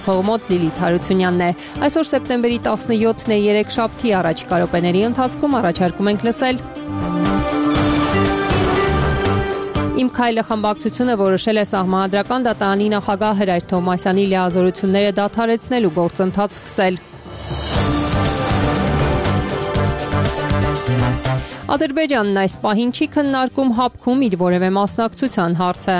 Հողմոտ Լիլիթ Հարությունյանն է։ Այսօր սեպտեմբերի 17-ն է, երեքշաբթի առաջիկա րոպեների ընթացքում առաջարկում ենք լսել Իմ քայլը խմբակցությունը որոշել է Սահմանադրական դատարանի նախագահ Հրայր Թովմասյանի լիազորությունները դադարեցնելու գործընթաց սկսել։ Ադրբեջանն այս պահին չի քննարկում հապքում իր որևէ մասնակցության հարցը։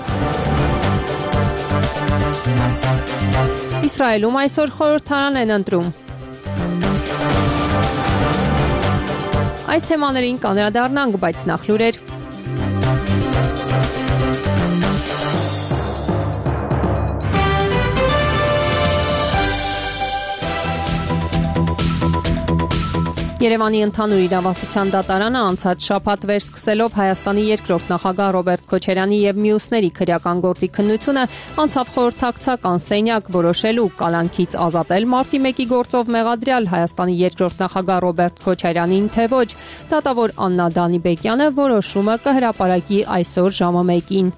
Իսրայելում այսօր խորհրդարան են ընտրում։ Այս թեմաներին կանդրադառնանք, բայց նախ լուրեր։ Երևանի ընդհանուր իրավասության դատարանը անցած շաբաթ վերսկսելով Հայաստանի երկրորդ նախագահ Ռոբերտ Քոչարյանի եւ մյուսների քրեական գործի քննությունը անցավ խորհրդակցական սենյակ որոշելու կալանքից ազատել մարտի 1-ի գործով մեղադրյալ Հայաստանի երկրորդ նախագահ Ռոբերտ Քոչարյանին, թե ոչ։ Դատավոր Աննա Դանիբեկյանը որոշումը կհրապարակի այսօր ժամը 1-ին։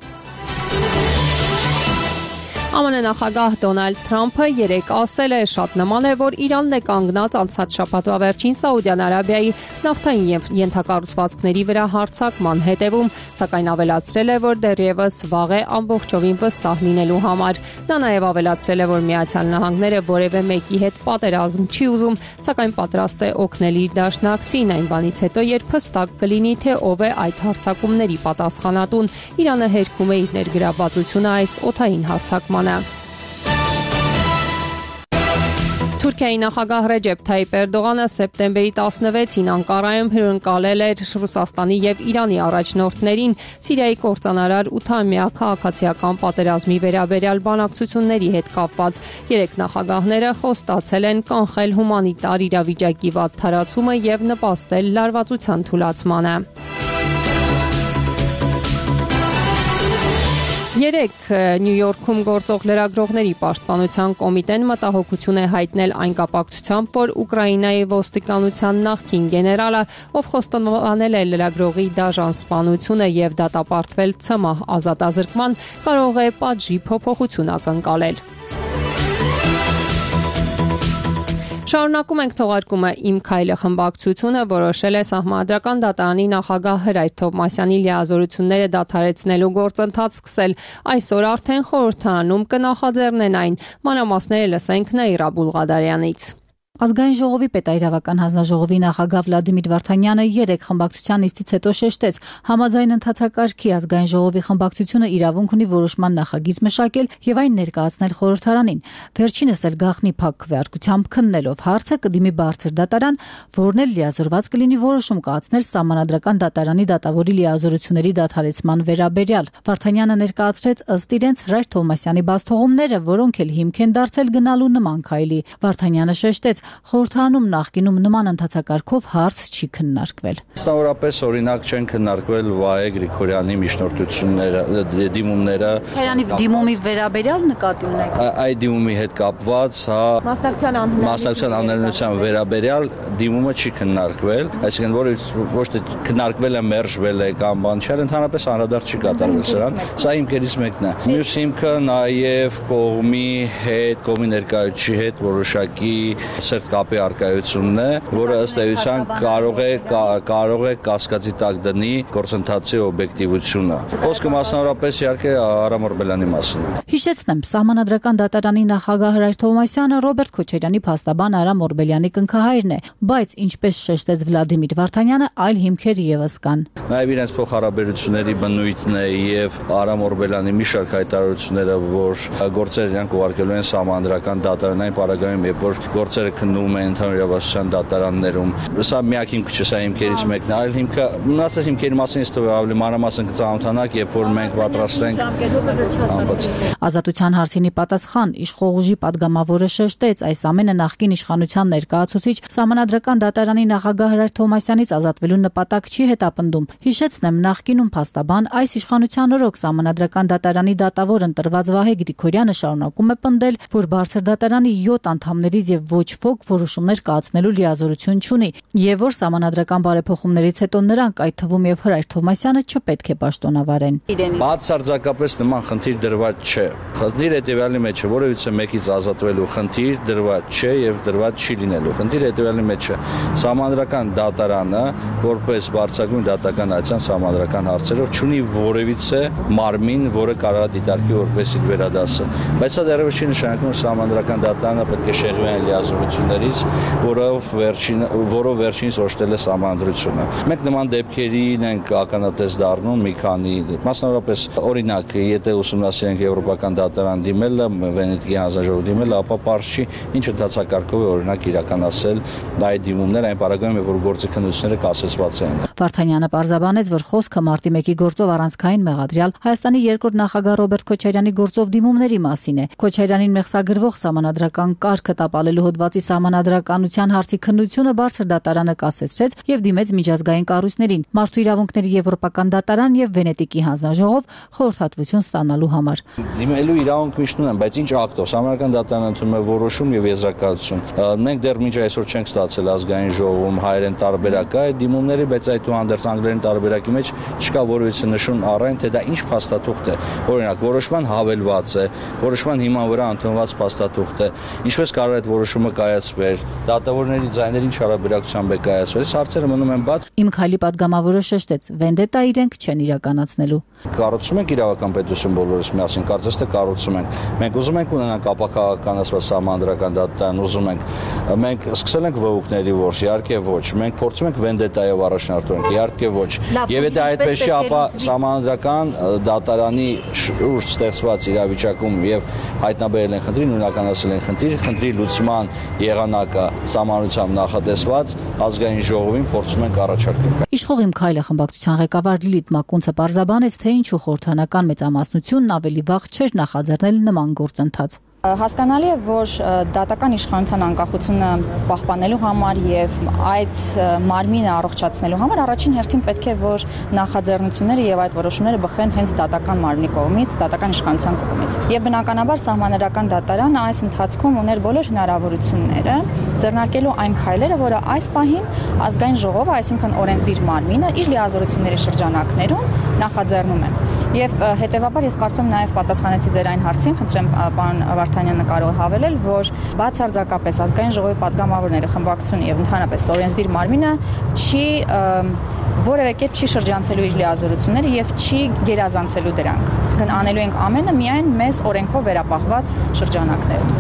ԱՄՆ նախագահ Դոնալդ Թրամփը երեկ ասել է, շատ նման է, որ Իրանն է կանգնած անցած շաբաթվա վերջին Սաուդյան Արաբիայի նավթային ենթակառուցվածքների վրա հարձակման հետևում, սակայն ավելացրել է, որ դեռևս վաղ է ամբողջովին վստահ լինելու համար։ Նա նաև ավելացրել է, որ Միացյալ Նահանգները որևէ մեկի հետ պատերազմ չի ուզում, սակայն պատրաստ է օգնել իր դաշնակցին այն բանից հետո, երբ հստակ կլինի, թե ով է այդ հարձակումների պատասխանատուն։ Իրանը հերքում է իր ներգրավվածությունը այս օդային հարձակմանը։ Թուրքիայի նախագահ Ռեջեփ Թայիպ Էրդողանը սեպտեմբերի 16-ին Անկարայում հյուրընկալել էր Ռուսաստանի եւ Իրանի առաջնորդներին Սիրիայի կործանարար 8-ամյա քաղաքացիական պատերազմի վերաբերյալ բանակցությունների հետ կապված։ Երեք նախագահները խոստացել են կանխել հումանիտար իրավիճակի վատ թարացումը եւ նպաստել լարվածության թուլացմանը։ Երեկ Նյու Յորքում գործող լրագրողների պաշտպանության կոմիտեն մտահոգություն է հայտնել այն կապակցությամբ, որ Ուկրաինայի ոստիկանության նախկին գեներալը, ով խոստովանել է լրագրողի դաժան սպանությունը եւ դատապարտվել ՑՄՀ ազատազրկման, կարող է պատժի փոփոխություն ակնկալել։ Շարունակում ենք թողարկումը «Իմ քայլը» խմբակցությունը որոշել է Սահմանադրական դատարանի նախագահ Հրայր Թովմասյանի լիազորությունները դադարեցնելու գործընթաց սկսել։ Այսօր արդեն խորհրդարանում կնախաձեռնեն այն։ Մանրամասները լսենք Նաիրա Բուլղադարյանից։ Ազգային ժողովի պետաիրավական հանձնաժողովի նախագահ Վլադիմիր Վարդանյանը երեկ խմբակցության նիստից հետո շեշտեց, համաձայն ընթացակարգի ազգային ժողովի խմբակցությունը իրավունք ունի որոշման նախագիծ մշակել եւ այն ներկայացնել խորհրդարանին։ Վերջինս էլ գաղտնի փակ քվեարկությամբ քննելով հարցը կդիմի բարձր դատարան, որն էլ լիազորված կլինի որոշում կայացնել Սահմանադրական դատարանի դատավորի լիազորությունների դադարեցման վերաբերյալ։ Վարդանյանը ներկայացրեց ըստ իրենց Հրայր Թովմասյանի բացթողումները, որոնք էլ հիմք են դարձել գնալու նման քայլի։ Վարդանյանը շեշտեց, խորհրդարանում նախկինում նման ընթացակարգով հարց չի քննարկվել։ Մասնավորապես օրինակ չեն քննարկվել Վահե Գրիգորյանի միջնորդությունները, դիմումները։ Հայրանի դիմումի վերաբերյալ նկատի ունեք։ Այդ դիմումի հետ կապված, մասնակցության անհնարինության վերաբերյալ դիմումը չի քննարկվել, այսինքն որ ոչ թե քննարկվել է, մերժվել է կամ բան չէ, ընդհանրապես անդրադարձ չի կատարվել սրան։ Սա հիմքերից մեկն է։ Մյուս հիմքը նաև կողմի հետ, կողմի ներկայացուցիչի հետ որոշակի սերտ կապի արկայությունն է, որը ըստ էության կարող է կասկածի տակ դնի գործընթացի օբյեկտիվությունը։ Խոսքը մասնավորապես իհարկե Արամ Օրբելյանի մասին է։ Հիշեցնեմ, Սահմանադրական դատարանի նախագահ Հրայր Թովմասյանը Ռոբերտ Քոչարյանի փաստաբան Արամ Օրբելյանի կնքահայրն է, բայց ինչպես շեշտեց Վլադիմիր Վարդանյանը, այլ հիմքեր եւս կան։ Նաև իրենց փոխհարաբերությունների բնույթն է եւ Արամ Օրբելյանի մի շարք հայտարարությունները, որ գործերը իրանք ուղարկելու են Սահմանադրական դատարանային պարագայում, երբ որ գործերը քննվում են ընդհանուր իրավասության դատարաններում։ Սա միակ հիմքը չէ, սա հիմքերից մեկն է, այլ հիմքը մնացած հիմքերի մասին ըստ ավելի մանրամասն կծանոթանանք, երբ որ մենք պատրաստ ենք։ Ազատության հարցինի պատասխան իշխող ուժի падգամավորը շեշտեց, այս ամենը նախկին իշխանության ներկայացուցիչ Սահմանադրական դատարանի նախագահ Հրայր Թովմասյանից ազատվելու նպատակ չի հետապնդում։ Հիշեցնեմ, նախկինում փաստաբան այս իշխանության օրոք Սահմանադրական դատարանի դատավոր ընտրված Վահե Գրիգորյանը շարունակում է պնդել, որ բարձր դատարանի 7 անդամներից եւ ոչ ոք որոշումներ կայացնելու լիազորություն չունի եւ որ սահմանադրական բարեփոխումներից հետո նրանք, այդ թվում եւ Հրայր Թովմասյանը, չպետք է պաշտոնավարեն։ Բացարձակապես նման խնդիր դրված չէ։ Խնդիր հետեւյալի մեջ է, որևիցե մեկից ազատվելու խնդիր դրված չէ եւ դրված չի լինելու։ Խնդիր հետեւյալի մեջ է, սահմանադրական դատարանը, որպես բարձրագույն դատական այցան սահմանադրական հարցերով չունի որևիցե մարմին, որը կարող է դիտարկի որպես իր վերադասը։ Բայց սա դեռևս չի նշանակում, որ սահմանադրական դատարանը պետք է շեղվեն լիազորություններից, որով վերջինս օժտել է սահմանադրությունը։ Մենք նման դեպքերին ենք ականատես դառնում մի քանի, մասնավորապես օրինակ, եթե ուսումնասիրենք եվրոպական դատարան դիմելը, Վենետիկի հանձնաժողով դիմելը, ապա պարզ չի ինչ ընդհանրակարգով է օրինակ իրականացել այդ դիմումները, այն պարագայում է, որ գործի քննությունները կասեցված են։ Վարդանյանը պարզաբանեց, որ խոսքը մարտի 1-ի գործով առանցքային մեղադրյալ Հայաստանի երկրորդ նախագահ Ռոբերտ Քոչարյանի գործով դիմումների մասին է։ Քոչարյանին մեղսագրվող սահմանադրական կարգը տապալելու հոդվածի սահմանադրականության հարցի քննությունը բարձր դատարանը կասեցրեց եւ դիմեց միջազգային կառույցներին, Մարդու իրավունքների եվրոպական դատարան եւ Վենետիկի հանձնաժողով խորհրդատվություն ստանալու համար։ Դիմելու իրավունք միշտ ունեն, բայց ինչ ակտով սահմանադրական դատարանը ընդունում է որոշում եւ եզրակացություն։ Մենք դեռ մինչ այսօր չենք ստացել ազգային ժողովում հայերեն տարբերակ այդ դիմումների, բայց այդուհանդերձ անգլերեն տարբերակի մեջ չկա որևիցե նշում առայն, թե դա ինչ փաստաթուղթ է։ Օրինակ, որոշման հավելված է, որոշման հիման վրա ընդունված փաստաթուղթ է, ինչպես կարող է այդ որոշումը կայացվել, դատավորների ձայների ինչ հարաբերակցությամբ է կայացվել, հարցերը մնում են բաց։ Իմ քայլի падգամավորը շեշտեց, վենդետա իրենք չեն իրականացնելու։ Կառուցում ենք իրավական պետություն բոլորս միասին, կարծես թե կառուցում ենք։ Մենք ուզում ենք ունենանք ապակաղականացված սահմանադրական դատարան, ուզում ենք սկսել ենք վհուկների որս, իհարկե ոչ։ Մենք փորձում ենք վենդետայով առաջնորդենք, իհարկե ոչ։ Եվ եթե այդպես չի, ապա սահմանադրական դատարանի շուրջ ստեղծված իրավիճակում եւ հայտնաբերել են խնդրին, նույնականացել են խնդրի լուծման եղանակը սահմանությամբ նախատեսված ազգային ժողովին փորձում ենք առաջարկել։ Իշխող Իմ քայլը խմբակցության ղեկավար Լիլիթ Մակունցը պարզաբանեց, թե ինչու խորհրդանական մեծամասնությունն ավելի վաղ չէր նախաձեռնել նման գործընթաց։ Հասկանալի է, որ դատական իշխանության անկախությունը պահպանելու համար եւ այդ մարմինը առողջացնելու համար առաջին հերթին պետք է, որ նախաձեռնությունները եւ այդ որոշումները բխեն հենց դատական մարմնի կողմից, դատական իշխանության կողմից։ Եվ բնականաբար սահմանադրական դատարանը այս ընթացքում ուներ բոլոր հնարավորությունները ձեռնարկելու այն քայլերը, որը այս պահին ազգային ժողովը, այսինքն օրենսդիր մարմինը, իր լիազորությունների շրջանակներում նախաձեռնում է։ Եվ հետեւաբար ես կարծում եմ նաեւ պատասխանեցի ձեր այն հարցին, խնդրեմ պարոն Վարդանյանը կարող է հավելել, որ բացարձակապես ազգային ժողովի падգամավորները, խմբակցությունը եւ ընդհանրապես օրենսդիր մարմինը չի որևէ կերպ չի շրջանցելու իր լիազորությունները եւ չի գերազանցելու դրանք։ Անելու ենք ամենը միայն մեզ օրենքով վերապահված շրջանակներում։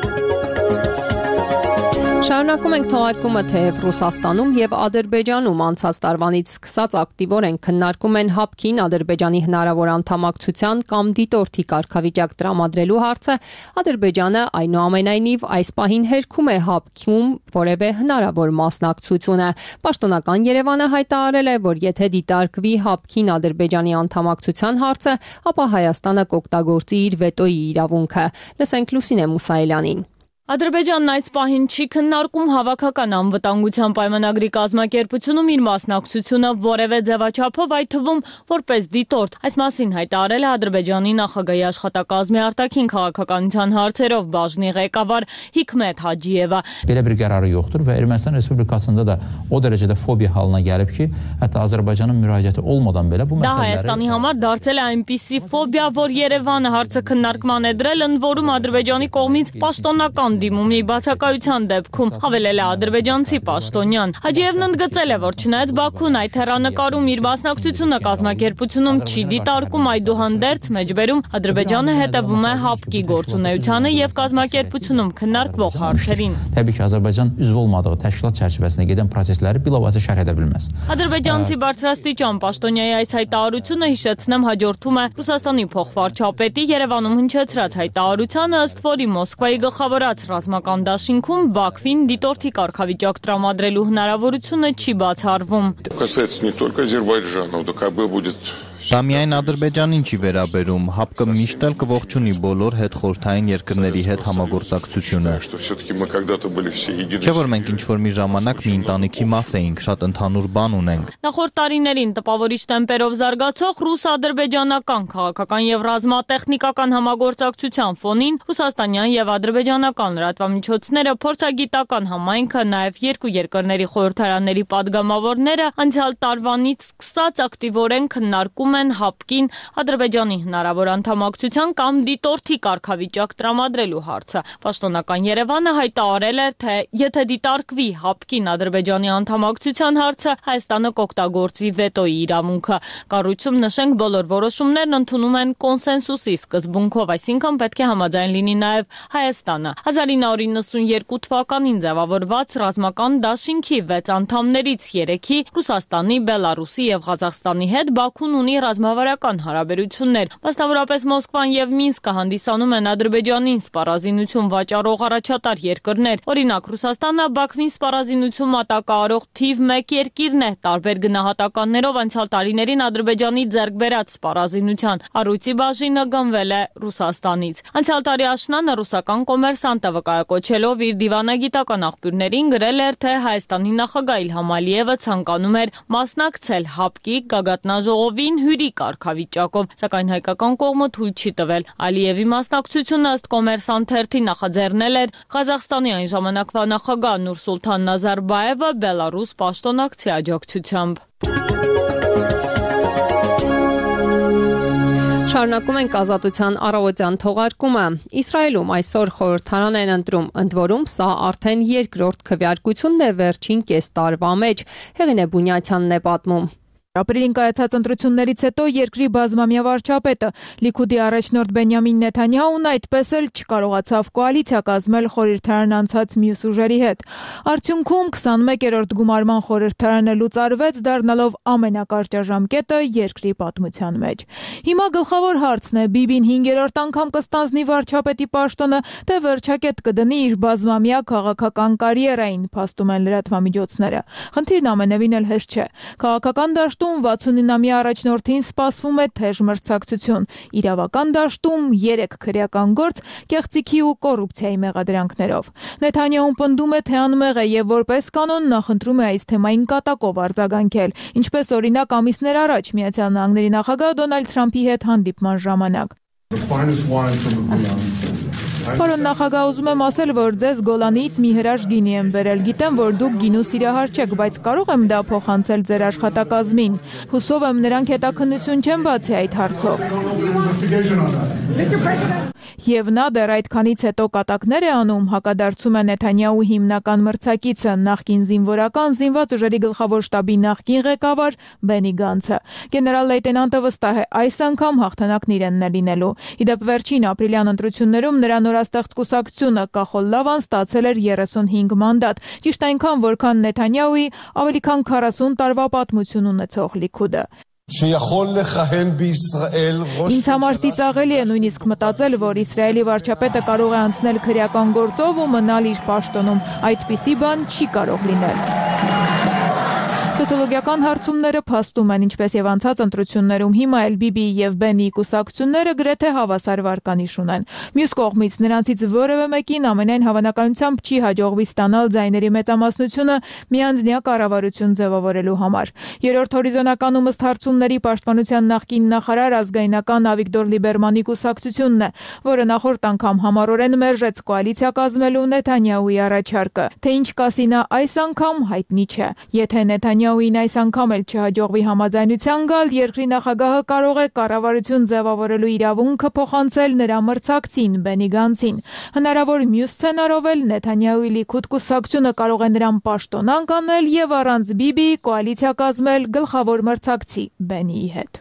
Շարունակում ենք թողարկումը, թեև Ռուսաստանում եւ Ադրբեջանում անցած տարվանից սկսած ակտիվորեն քննարկում են ՀԱՊԿ-ին Ադրբեջանի հնարավոր անդամակցության կամ դիտորդի կարգավիճակ տրամադրելու հարցը, Ադրբեջանը այնուամենայնիվ այս պահին հերքում է ՀԱՊԿ-ում որևէ հնարավոր մասնակցությունը։ Պաշտոնական Երևանը հայտարարել է, որ եթե դիտարկվի ՀԱՊԿ-ին Ադրբեջանի անդամակցության հարցը, ապա Հայաստանը կօգտագործի իր վետոյի իրավունքը։ Լսենք Լուսինե Մուսայելյանին։ Ադրբեջանն այս պահին չի քննարկում հավաքական անվտանգության պայմանագրի կազմակերպությունում իր մասնակցությունը որևէ ձևաչափով, այդ թվում որպես դիտորդ։ Այս մասին հայտարարել է Ադրբեջանի նախագահի աշխատակազմի արտաքին քաղաքականության հարցերով բաժնի ղեկավար Հիկմետ Հաջիևը։ Belə bir qərarı yoxdur və Ermənistan Respublikasında da o dərəcədə fobiya halına gəlib ki, hətta Azərbaycanın müraciəti olmadan belə bu məsələləri Հայաստանի համար դարձել է այնպիսի ֆոբիա, որ Երևանը հարցը քննարկման է դրել, ընդ որում Ադրբեջանի կողմից պաշտոնական դիմումի բացակայության դեպքում, հավելել է ադրբեջանցի պաշտոնյան։ Հաջիևն ընդգծել է, որ չնայած Բաքուն այդ հեռանկարում իր մասնակցությունը կազմակերպությունում չի դիտարկում, այդուհանդերձ մեջբերում Ադրբեջանը հետևում է ՀԱՊԿ-ի գործունեությանը եւ կազմակերպությունում քննարկվող հարցերին։ Təbii ki, Azərbaycan üzv olmadığı təşkilat çərçivəsində gedən prosesləri bilavasitə şərh edə bilməz։ Ադրբեջանցի բարձրաստիճան պաշտոնյայի այս հայտարարությունը, հիշեցնեմ, հաջորդում է Ռուսաստանի փոխվարչապետի Երևանում հնչեցրած հայտարարությանը, ըստ որի Մոսկվայի գլխավորած ռազմական դաշինքում Բաքվին դիտորդի կարգավիճակ տրամադրելու հնարավորությունը չի բացառվում։ Касается не только Азербайджана, ОДКБ будет Դա միայն Ադրբեջանին չի վերաբերում, ՀԱՊԿ միշտ էլ կողջունի բոլոր հետխորհրդային երկրների հետ համագործակցությունը։ Չէ՞ որ մենք ինչ-որ մի ժամանակ մի ընտանիքի մաս էինք, շատ ընդհանուր բան ունենք։ Նախորդ տարիներին տպավորիչ տեմպերով զարգացող ռուս-ադրբեջանական քաղաքական եւ ռազմատեխնիկական համագործակցության ֆոնին ռուսաստանյան եւ ադրբեջանական լրատվամիջոցները, փորձագիտական համայնքը, նաեւ երկու երկրների խորհրդարանների падգամավորները անցյալ տարվանից սկսած ակտիվորեն քննարկում են ՀԱՊԿ-ին Ադրբեջանի հնարավոր անդամակցության կամ դիտորդի կարգավիճակ տրամադրելու հարցը։ Պաշտոնական Երևանը հայտարարել է, թե եթե դիտարկվի ՀԱՊԿ-ին Ադրբեջանի անդամակցության հարցը, Հայաստանը կօգտագործի վետոյի իրավունքը։ Կառույցում նշենք, բոլոր որոշումներն ընդունում են կոնսենսուսի սկզբունքով, այսինքն պետք է համաձայն լինի նաև Հայաստանը։ 1992 թվականին ձևավորված ռազմական դաշինքի 6 անդամներից 3-ի Ռուսաստանի, Բելարուսի եւ Ղազախստանի հետ Բաքուն ունի ռազմավարական հարաբերություններ։ Մասնավորապես Մոսկվան եւ Մինսկը հանդիսանում են Ադրբեջանին սպառազինություն վաճառող առաջատար երկրներ։ Օրինակ, Ռուսաստանը Բաքվին սպառազինություն մատակարարող թիվ 1 երկիրն է, տարբեր գնահատականներով անցյալ տարիներին Ադրբեջանի ձեռք բերած սպառազինության առույցի բաժինը գնվել է Ռուսաստանից։ Անցյալ տարի աշնանը ռուսական կոմերսանտը վկայակոչելով իր դիվանագիտական աղբյուրներին գրել էր, թե Հայաստանի նախագահ Իլհամ Ալիևը ցանկանում էր մասնակցել ՀԱՊԿ-ի գագաթնաժողովին հյուրի կարգավիճակով, սակայն հայկական կողմը թույլ չի տվել։ Ալիևի մասնակցությունը ըստ Կոմերսանտ թերթի նախաձեռնել էր Ղազախստանի այն ժամանակվա նախագահ Նուրսուլթան Նազարբաևը Բելարուս պաշտոնակցի աջակցությամբ։ Շարունակում ենք ազատության առավոտյան թողարկումը։ Իսրայելում այսօր խորհրդարան են ընտրում, ընդ որում սա արդեն երկրորդ քվեարկությունն է վերջին կես տարվա մեջ, Հեղինե Բունյաթյանն է պատմում։ Ապրիլին կայացած ընտրություններից հետո երկրի բազմամյա վարչապետը Լիքուդի առաջնորդ Բենյամին Նեթանյահուն այդպես էլ չկարողացավ կոալիցիա կազմել խորհրդարան անցած մյուս ուժերի հետ։ Արդյունքում 21-րդ գումարման խորհրդարանը լուծարվեց, դառնալով ամենակարճաժամկետը երկրի պատմության մեջ։ Հիմա գլխավոր հարցն է՝ Բիբին 5-րդ անգամ կստանձնի վարչապետի պաշտոնը, թե վերջակետ կդնի իր բազմամյա քաղաքական կարիերային, փաստում են լրատվամիջոցները։ Խնդիրն ամենևին էլ հեշտ չէ։ Քաղաքական դաշտում 69-ամյա առաջնորդին սպասվում է թեժ մրցակցություն, իրավական դաշտում 3 քրեական գործ կեղծիքի ու կոռուպցիայի մեղադրանքներով։ Նեթանյահուն պնդում է, թե անմեղ է եւ որպես կանոն նախընտրում է այս թեմային կատակով արձագանքել, ինչպես օրինակ ամիսներ առաջ Միացյալ Նահանգների նախագահ Դոնալդ Թրամփի հետ հանդիպման ժամանակ։ Պարոն նախագահ, ուզում եմ ասել, որ ձեզ Գոլանիից մի հրաշ գինի եմ բերել։ Գիտեմ, որ դուք գինու սիրահար չեք, բայց կարող եմ դա փոխանցել ձեր աշխատակազմին։ Հուսով եմ նրանք հետաքննություն չեն բացի այդ հարցով։ Եվ նա դեռ այդքանից հետո կատակներ է անում, հակադարձում է Նեթանյահու հիմնական մրցակիցը, նախկին զինվորական զինված ուժերի գլխավոր շտաբի նախկին ղեկավար Բենի Գանցը։ Գեներալ լեյտենանտը վստահ է, այս անգամ հաղթանակն իրենն է լինելու։ Իդեպ վերջին ապրիլյան ընտրություններում նրա նորաստեղծ կուսակցությունը Կախոլ Լավան ստացել էր 35 մանդատ, ճիշտ այնքան, որքան Նեթանյահուի ավելի քան 40 տարվա պատմություն ունեցող Լիքուդը։ Ինձ համար ծիծաղելի է նույնիսկ մտածել, որ Իսրայելի վարչապետը կարող է անցնել քրեական գործով ու մնալ իր պաշտոնում։ Այդպիսի բան չի կարող լինել։ Սոցիոլոգիական հարցումները փաստում են, ինչպես եւ անցած ընտրություններում, հիմա էլ Բիբիի եւ Բենիի կուսակցությունները գրեթե հավասար վարկանիշ ունեն։ Մյուս կողմից նրանցից որևէ մեկին ամենայն հավանականությամբ չի հաջողվի ստանալ ձայների մեծամասնությունը միանձնյա կառավարություն ձևավորելու համար։ Երրորդ հորիզոնականում ըստ հարցումների պաշտպանության նախկին նախարար ազգայնական Ավիգդոր Լիբերմանի կուսակցությունն է, որը նախորդ անգամ համառորեն մերժեց կոալիցիա կազմելու Նեթանյահուի առաջարկը։ Թե ինչ կասի նա այս անգամ հայտնի չէ։ Եթե Նեթանյահուին այս անգամ էլ չհաջողվի համաձայնության գալ, երկրի նախագահը կարող է կառավարություն ձևավորելու իրավունքը փոխանցել նրա մրցակցին Բենի Գանցին։ Հնարավոր մյուս սցենարով էլ Նեթանյահուի Լիքուդ կուսակցությունը կարող է նրան պաշտոնանկ անել եւ առանց Բիբիի կոալիցիա կազմել գլխավոր մրցակցի Բենիի հետ։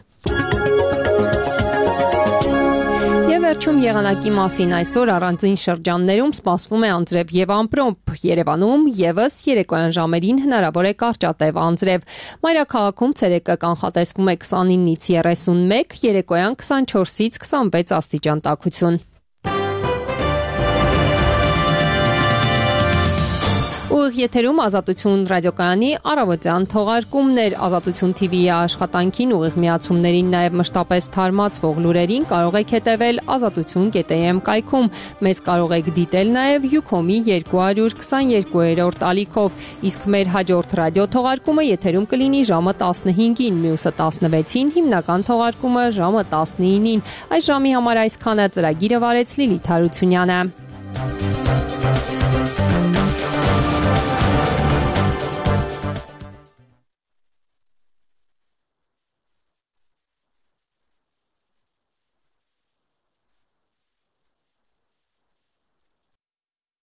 Եվ վերջում եղանակի մասին այսօր առանձին շրջաններում սպասվում է անձրև եւ ամպրոպ։ Երևանում եւս երեկոյան ժամերին հնարավոր է կարճատև անձրև։ Մայրաքաղաքում ցերեկը կանխատեսվում է 29-ից 31, երեկոյան 24-ից 26 աստիճան տաքություն։ Ուղիղ եթերում Ազատություն ռադիոկայանի առավոտյան թողարկումներ Ազատություն TV-ի աշխատանքին ուղիղ միացումներին նաև մշտապես թարմացվող լուրերին կարող եք հետևել azatutun.am կայքում։ Մեզ կարող եք դիտել նաև Ucom-ի 222-րդ ալիքով, իսկ մեր հաջորդ ռադիո թողարկումը եթերում կլինի ժամը 15-ին, մյուսը 16-ին, հիմնական թողարկումը ժամը 19-ին։ Այս ժամի համար այսքանը ծրագիրը վարեց Լիլիթ Հարությունյանը։